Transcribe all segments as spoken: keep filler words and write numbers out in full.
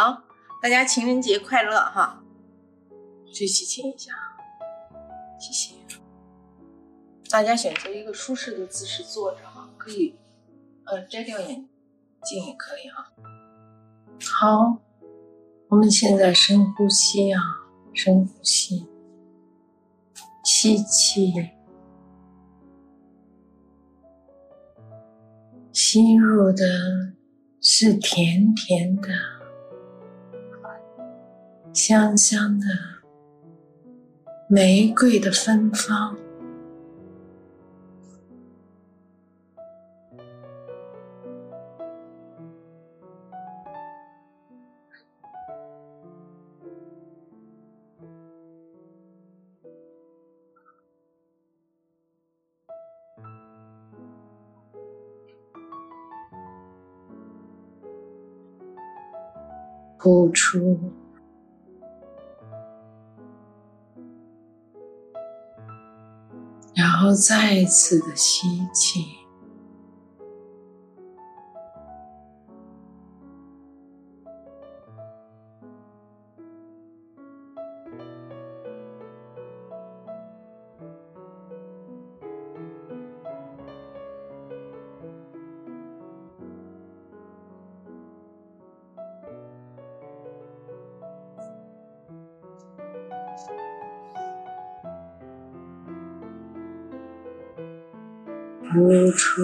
好，大家情人节快乐哈！去洗亲一下，谢谢。大家选择一个舒适的姿势坐着哈，可以呃摘掉眼镜也可以哈。好，我们现在深呼吸啊，深呼吸，吸气，吸入的是甜甜的、香香的玫瑰的芬芳。呼出，然后再一次的吸气，呼出，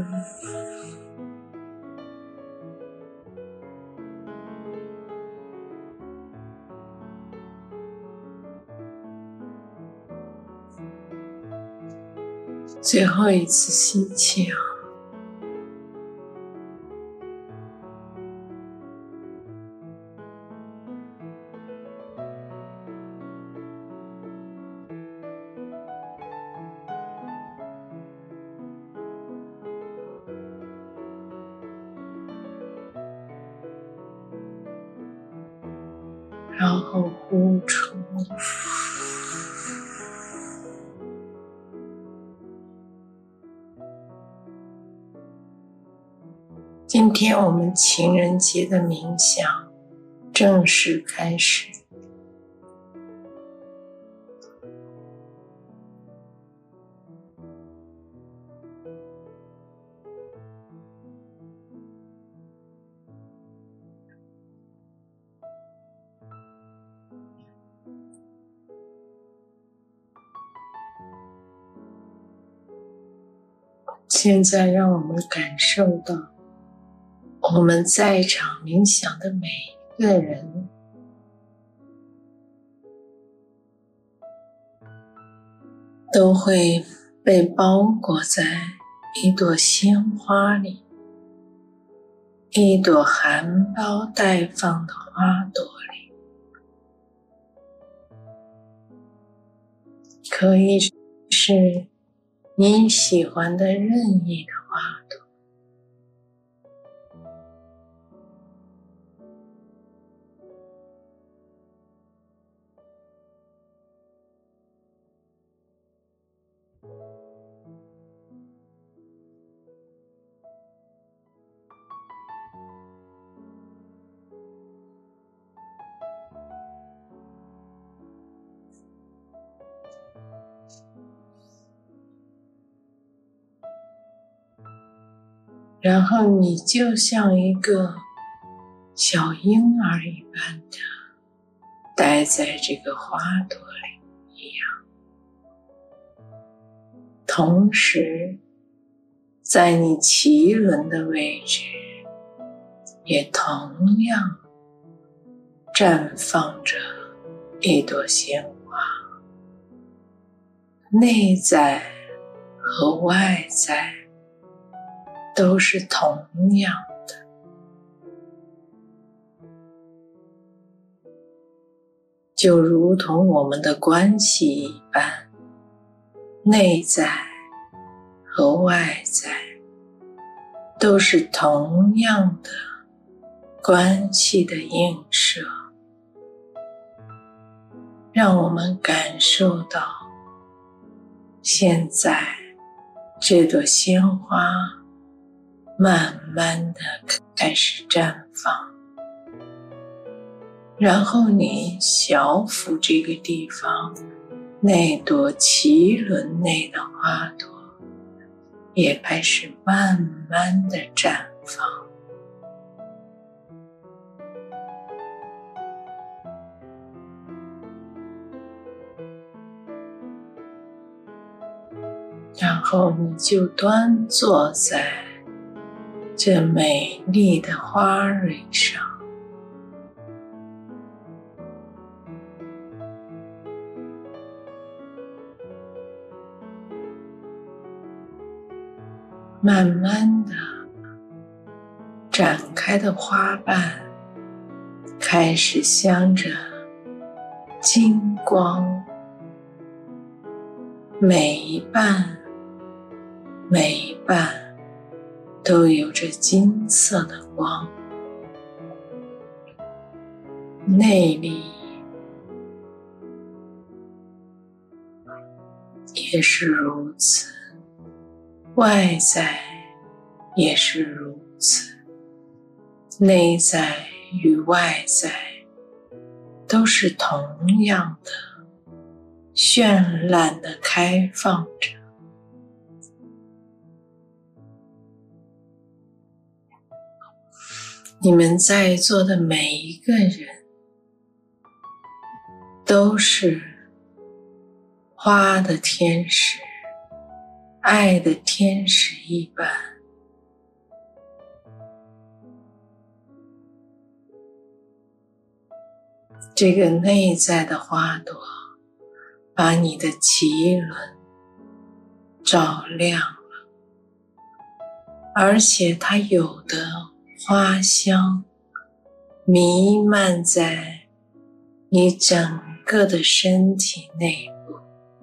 最后一次吸气啊，然后呼出。今天我们情人节的冥想正式开始。现在让我们感受到我们在场冥想的每一个人都会被包裹在一朵鲜花里，一朵含苞待放的花朵里，可以是你喜欢的任意的花朵。然后你就像一个小婴儿一般的待在这个花朵里一样，同时在你脐轮的位置也同样绽放着一朵鲜花，内在和外在都是同样的，就如同我们的关系一般，内在和外在都是同样的关系的映射。让我们感受到，现在这朵鲜花慢慢的开始绽放， 然后你小腹这个地方，那朵脐轮内的花朵也开始慢慢的绽放。然后你就端坐在这美丽的花蕊上，慢慢的展开的花瓣开始镶着金光，每一瓣每一瓣都有着金色的光，内里也是如此，外在也是如此，内在与外在都是同样的绚烂的开放着。你们在座的每一个人都是花的天使，爱的天使一般。这个内在的花朵把你的脐轮照亮了，而且它有的花香弥漫在你整个的身体内部，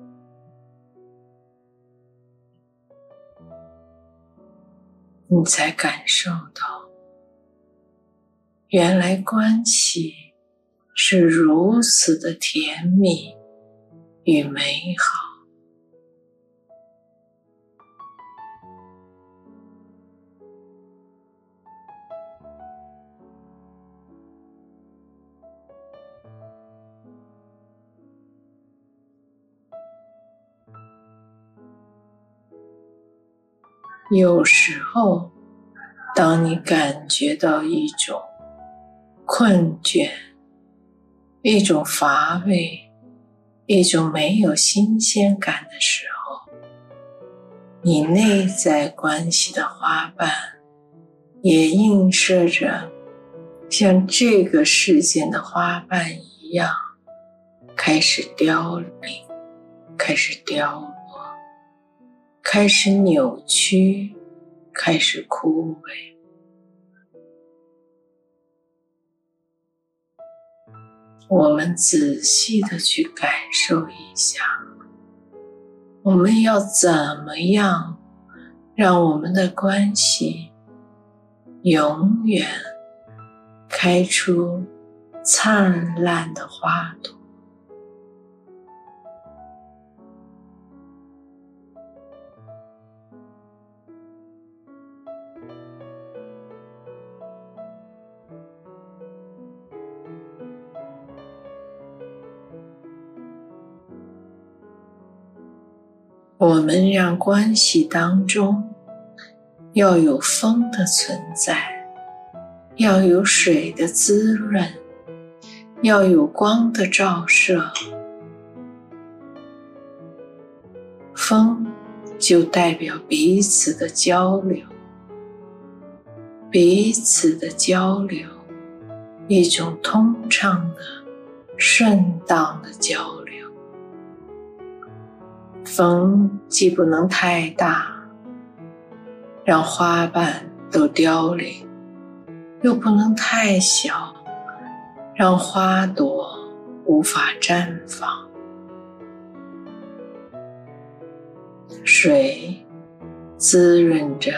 你才感受到原来关系是如此的甜蜜与美好。有时候，当你感觉到一种困倦、一种乏味、一种没有新鲜感的时候，你内在关系的花瓣也映射着像这个世间的花瓣一样，开始凋零，开始凋落，开始扭曲，开始枯萎。我们仔细的去感受一下，我们要怎么样让我们的关系永远开出灿烂的花朵。我们让关系当中要有风的存在，要有水的滋润，要有光的照射。风就代表彼此的交流，彼此的交流，一种通畅的、顺当的交流。风既不能太大，让花瓣都凋零，又不能太小，让花朵无法绽放。水滋润着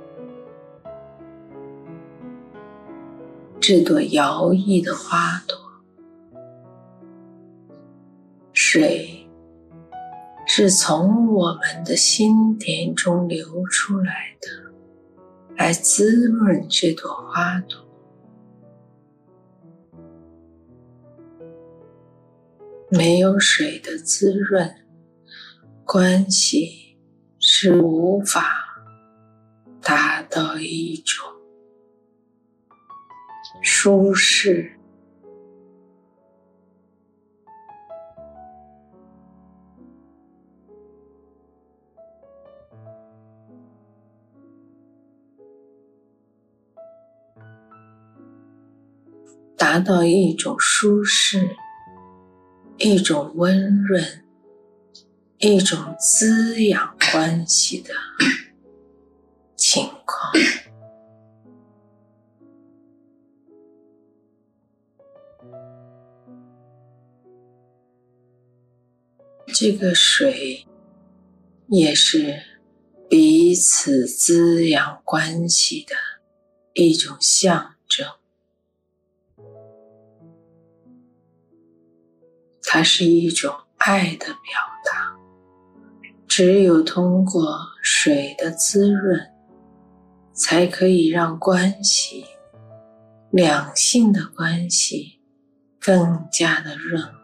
这朵摇曳的花朵，水是从我们的心田中流出来的，来滋润这朵花朵。 没有水的滋润，关系是无法达到一种舒适。达到一种舒适，一种温润，一种滋养关系的情况。这个水也是彼此滋养关系的一种象征，它是一种爱的表达。只有通过水的滋润，才可以让关系，两性的关系更加的润滑。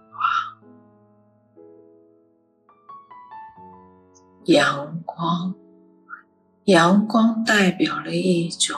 阳光，阳光代表了一种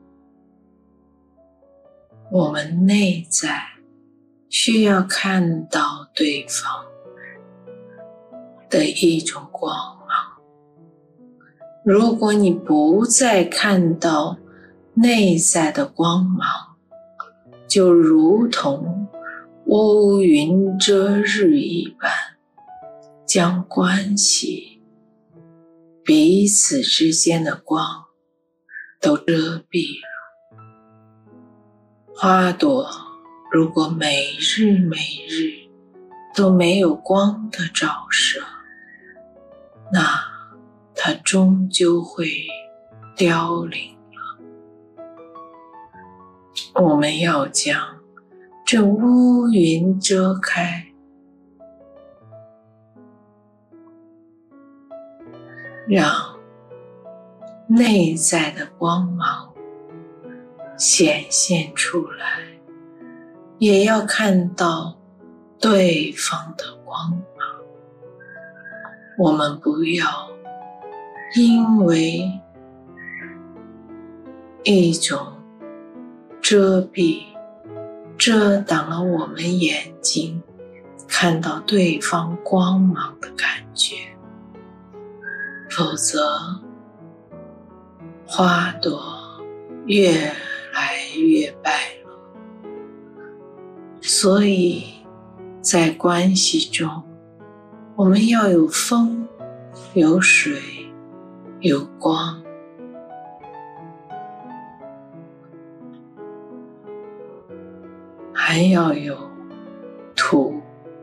我们内在需要看到对方的一种光芒。如果你不再看到内在的光芒，就如同乌云遮日一般，将关系彼此之间的光都遮蔽了。花朵如果每日每日都没有光的照射，那它终究会凋零了。我们要将这乌云遮开，让内在的光芒显现出来，也要看到对方的光芒。我们不要因为一种遮蔽遮挡了我们眼睛看到对方光芒的感觉，否则花朵越来越败落。所以在关系中，我们要有风，有水，有光。还要有土，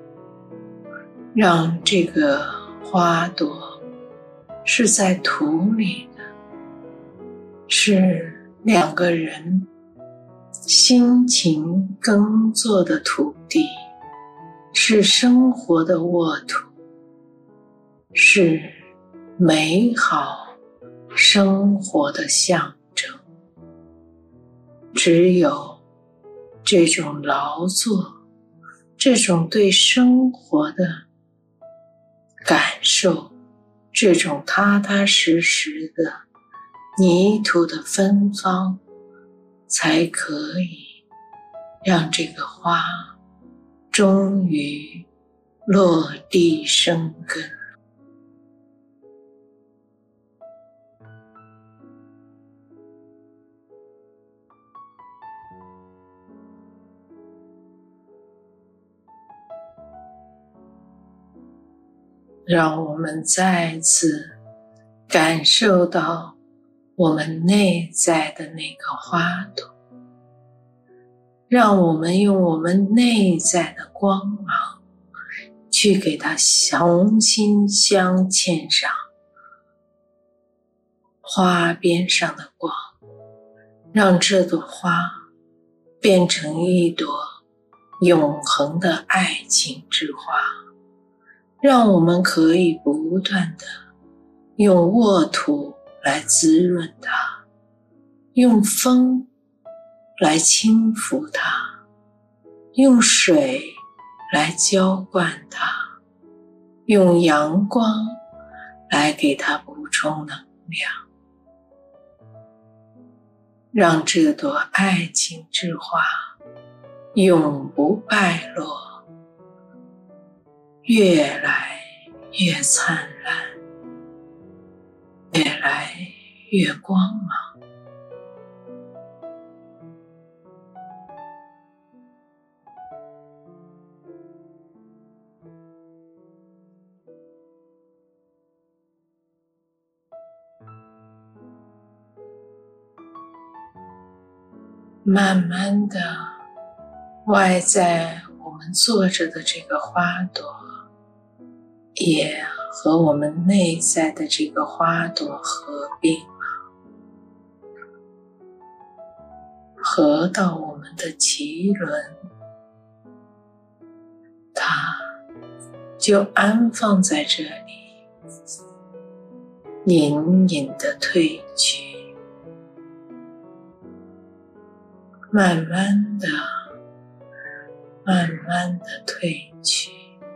让这个花朵是在土里的，是两个人辛勤耕作的土地，是生活的沃土，是美好生活的象征。只有这种劳作，这种对生活的感受，这种踏踏实实的泥土的芬芳，才可以让这个花终于落地生根。让我们再次感受到我们内在的那个花朵，让我们用我们内在的光芒去给它重新镶嵌上花边上的光，让这朵花变成一朵永恒的爱情之花，让我们可以不断的用沃土来滋润它，用风来轻抚它，用水来浇灌它，用阳光来给它补充能量，让这朵爱情之花永不败落，越来越灿烂，越来越光芒。慢慢的，外在我们坐着的这个花朵，也和我们内在的这个花朵合并了，合到我们的脐轮，它就安放在这里，隐隐的褪去，慢慢的慢慢的褪去，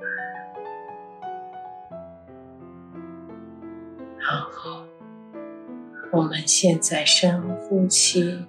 然后我们现在深呼吸，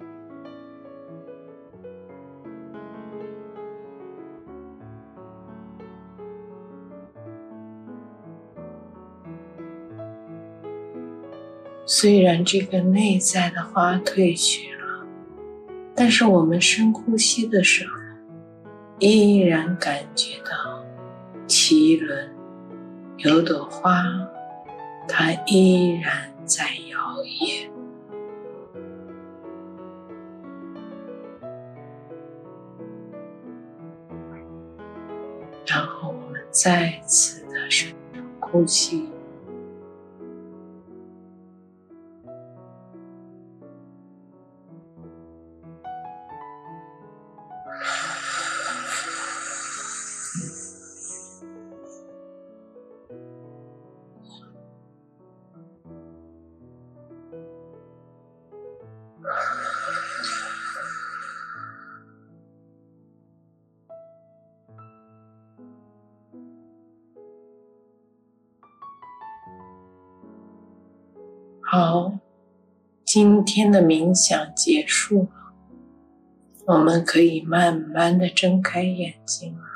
虽然这个内在的花褪去了，但是我们深呼吸的时候，依然感觉到脐轮有朵花，它依然在摇曳。然后我们再次的深呼吸，好，今天的冥想结束了，我们可以慢慢的睁开眼睛了。